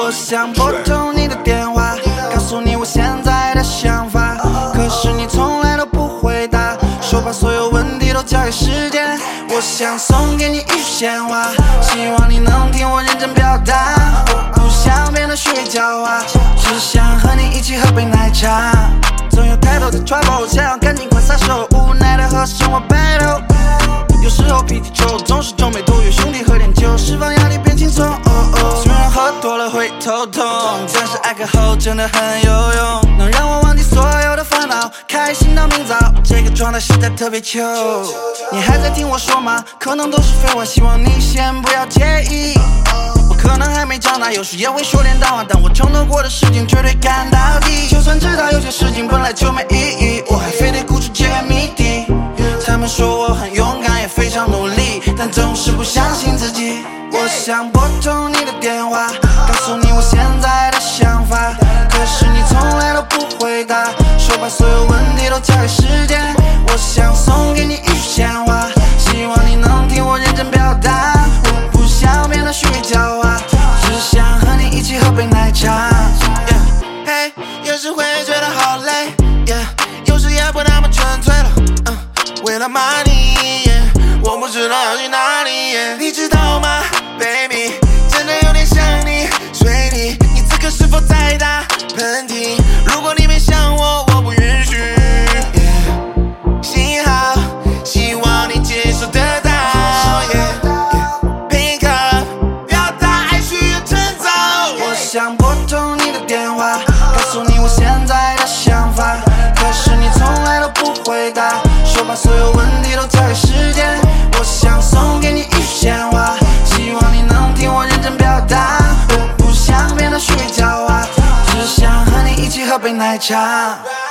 我想拨通你的电话，告诉你我现在的想法，可是你从来都不回答，说把所有问题都交给时间。我想送给你一句闲话，希望你能听我认真表达。我不想变得虚伪狡猾，只想和你一起喝杯奶茶。总有太多的 trouble， 想要赶紧快撒手，无奈的和生活 battle。有时候脾气臭，总是皱眉头，约兄弟喝点酒，释放压力变轻松。虽然喝多了会头痛，但是爱过后真的很有用，能让我忘记所有的烦恼，开心到明早。这个状态实在特别糗。你还在听我说吗？可能都是废话，希望你先不要介意。我可能还没长大，有时也会说点大话，但我承诺过的事情绝对干到底。就算知道有些事情本来就没意义，我还非得固执揭开谜底。他们说我很勇敢，也非常努力，但总是不相信自己。我想拨通你的电话，告诉你我现在的想法，可是你从来都不回答，说把所有问题都交给时间。我想送给你一句闲话，希望你能听我认真表达。我不想变得虚伪狡猾，只想和你一起喝杯奶茶。Hey， 有时会觉得好累，有时也不那么纯粹了。为了 money， 我不知道要去哪里，你知道吗 ，baby， 真的有点想你，随你此刻是否在打喷嚏？如果你没想我，我不允许。幸好，希望你接受得到。Pink up， 表达爱需要趁早。我想拨通你的电话，告诉你我现在的想法，可是你从来都不回答。说把所有问题都交给时间。我想送给你一句闲话，希望你能听我认真表达。我不想变得虚伪狡猾，只想和你一起喝杯奶茶。